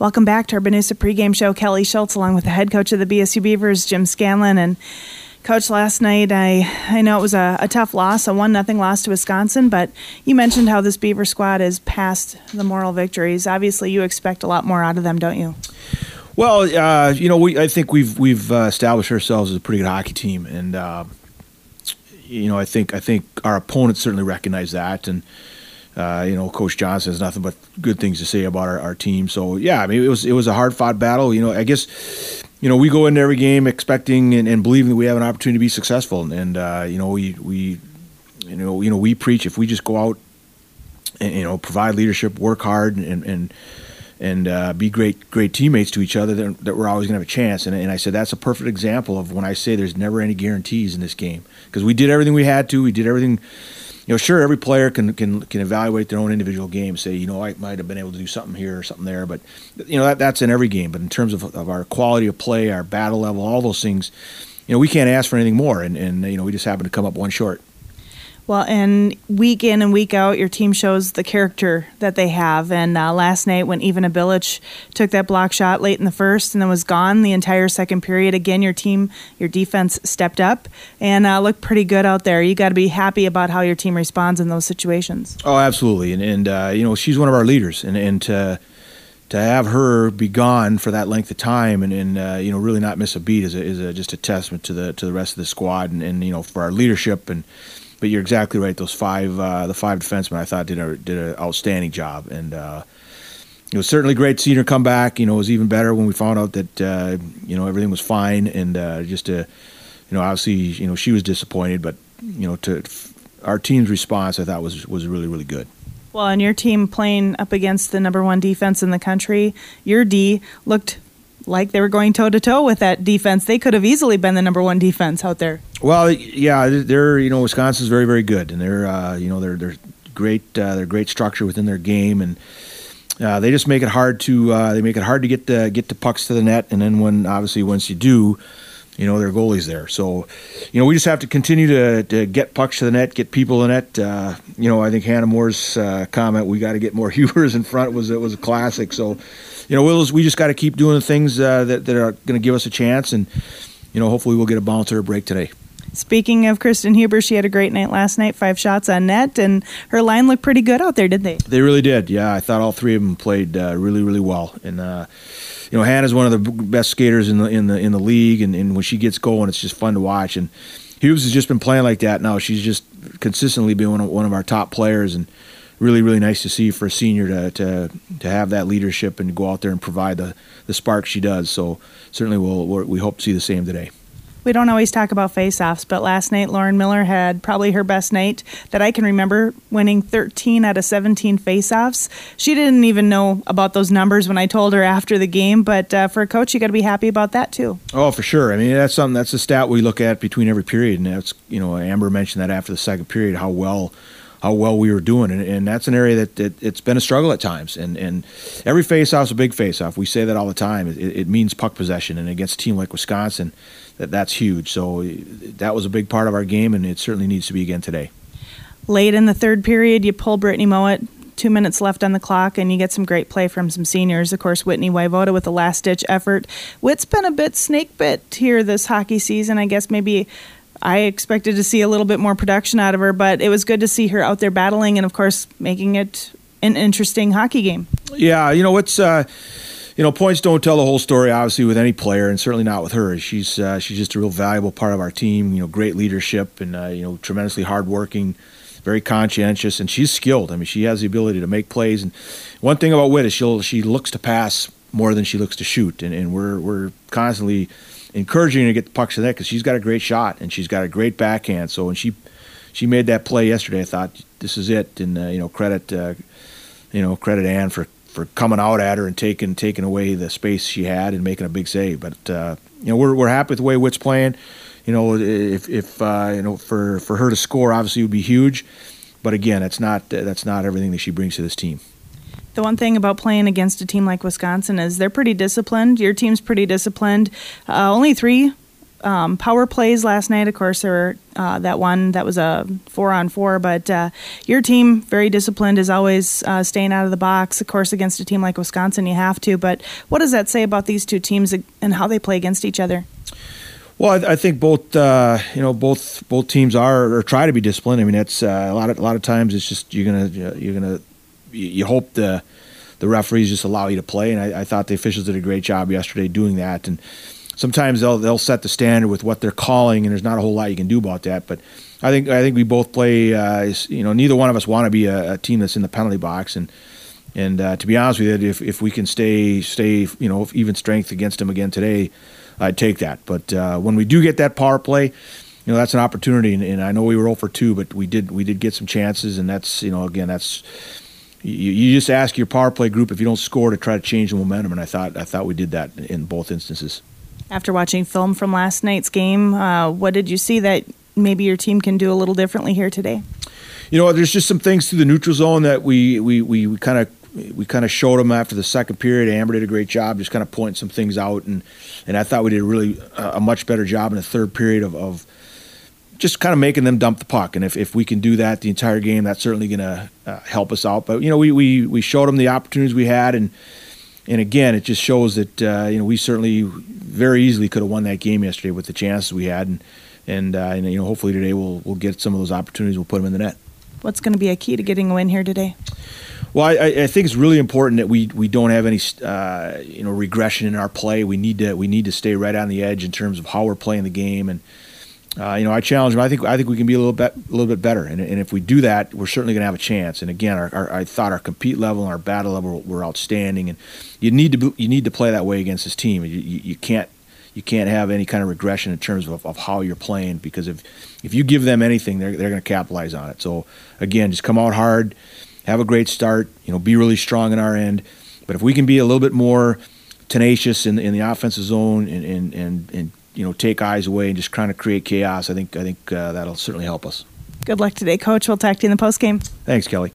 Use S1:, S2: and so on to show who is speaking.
S1: Welcome back to our Benicia pregame show. Kelly Schultz along with the head coach of the BSU Beavers, Jim Scanlon. And Coach, last night I know it was a tough loss, a 1-0 loss to Wisconsin, but you mentioned how this Beaver squad is past the moral victories. Obviously you expect a lot more out of them, don't you?
S2: Well, I think we've established ourselves as a pretty good hockey team, and I think our opponents certainly recognize that, and Coach Johnson has nothing but good things to say about our team. So yeah, I mean it was a hard fought battle. I guess we go into every game expecting and believing that we have an opportunity to be successful, and we preach if we just go out and provide leadership, work hard, and be great teammates to each other, that we're always going to have a chance. And I said that's a perfect example of when I say there's never any guarantees in this game, because we did everything we had to. We did everything. Sure, every player can evaluate their own individual game, say, I might have been able to do something here or something there, but that's in every game. But in terms of our quality of play, our battle level, all those things, we can't ask for anything more, and we just happen to come up one short.
S1: Well, and week in and week out, your team shows the character that they have. And last night when Ivana Bilic took that block shot late in the first and then was gone the entire second period, again, your defense stepped up and looked pretty good out there. You got to be happy about how your team responds in those situations.
S2: Oh, absolutely. And she's one of our leaders. And to have her be gone for that length of time and really not miss a beat is just a testament to the rest of the squad and for our leadership. But you're exactly right. Those the five defensemen, I thought did an outstanding job, and it was certainly great seeing her come back. It was even better when we found out that everything was fine, and obviously she was disappointed, but to our team's response, I thought was really, really good.
S1: Well, and your team playing up against the number one defense in the country, your D looked like they were going toe-to-toe with that defense. They could have easily been the number one defense out there.
S2: Well, yeah, they're Wisconsin's very, very good, and they're great. They're great structure within their game, and they just make it hard to get the pucks to the net. And then once you do, their goalie's there. So we just have to continue to get pucks to the net, get people in it. I think Hannah Moore's comment, "We got to get more Hubers in front," was a classic. So. We just got to keep doing the things that are going to give us a chance, and hopefully we'll get a bounce or a break today.
S1: Speaking of Kristen Huber, she had a great night last night, 5 shots on net, and her line looked pretty good out there, didn't they?
S2: They really did. Yeah, I thought all three of them played really, really well. And Hannah's one of the best skaters in the league, and when she gets going, it's just fun to watch. And Hughes has just been playing like that now. She's just consistently been one of our top players, and really, really nice to see for a senior to have that leadership and go out there and provide the spark she does. So certainly we hope to see the same today.
S1: We don't always talk about face-offs, but last night Lauren Miller had probably her best night that I can remember, winning 13 out of 17 face-offs. She didn't even know about those numbers when I told her after the game, but for a coach, you got to be happy about that too.
S2: Oh, for sure. I mean, that's a stat we look at between every period, and that's Amber mentioned that after the second period, how well we were doing, and that's an area that it's been a struggle at times. And every face-off is a big face-off. We say that all the time. It means puck possession, and against a team like Wisconsin, that's huge. So that was a big part of our game, and it certainly needs to be again today.
S1: Late in the third period, you pull Brittany Mowat, 2 minutes left on the clock, and you get some great play from some seniors. Of course, Whitney Wayvoda with a last-ditch effort. Whit's been a bit snake-bit here this hockey season. I guess maybe I expected to see a little bit more production out of her, but it was good to see her out there battling and, of course, making it an interesting hockey game.
S2: Yeah, it's points don't tell the whole story, obviously, with any player, and certainly not with her. She's just a real valuable part of our team. Great leadership and tremendously hardworking, very conscientious, and she's skilled. I mean, she has the ability to make plays. And one thing about Whit is she looks to pass more than she looks to shoot, and we're constantly encouraging her to get the pucks to the net because she's got a great shot and she's got a great backhand. So when she made that play yesterday, I thought this is it. And credit Ann for coming out at her and taking away the space she had and making a big save. But we're happy with the way Whit's playing. If for her to score, obviously, would be huge. But again, that's not everything that she brings to this team.
S1: The one thing about playing against a team like Wisconsin is they're pretty disciplined. Your team's pretty disciplined. Only 3 power plays last night. Of course, there were that one that was a 4-on-4, but your team, very disciplined, is always staying out of the box. Of course, against a team like Wisconsin, you have to. But what does that say about these two teams and how they play against each other?
S2: Well, I think both teams are or try to be disciplined. I mean, it's a lot of times it's just you hope the referees just allow you to play, and I thought the officials did a great job yesterday doing that. And sometimes they'll set the standard with what they're calling, and there's not a whole lot you can do about that. But I think we both play. Neither one of us want to be a team that's in the penalty box, and to be honest with you, if we can stay even strength against them again today, I'd take that. But when we do get that power play, that's an opportunity. And I know we were 0 for 2, but we did get some chances, and that's that's. You just ask your power play group if you don't score to try to change the momentum, and I thought we did that in both instances.
S1: After watching film from last night's game, what did you see that maybe your team can do a little differently here today?
S2: There's just some things through the neutral zone that we kind of showed them after the second period. Amber did a great job just kind of pointing some things out, and I thought we did a much better job in the third period of just kind of making them dump the puck. And if we can do that the entire game, that's certainly going to help us out. But we showed them the opportunities we had, and again, it just shows that we certainly very easily could have won that game yesterday with the chances we had, and hopefully today we'll get some of those opportunities. We'll put them in the net.
S1: What's going to be a key to getting a win here today?
S2: Well, I think it's really important that we don't have any regression in our play. We need to stay right on the edge in terms of how we're playing the game, and I challenge them. I think we can be a little bit better, and if we do that, we're certainly going to have a chance. And again, I thought our compete level and our battle level were outstanding, and you need to play that way against this team. You can't have any kind of regression in terms of how you're playing, because if you give them anything, they're going to capitalize on it. So again, just come out hard, have a great start, be really strong in our end. But if we can be a little bit more tenacious in the offensive zone and take eyes away and just kind of create chaos, I think that'll certainly help us.
S1: Good luck today, Coach. We'll talk to you in the postgame.
S2: Thanks, Kelly.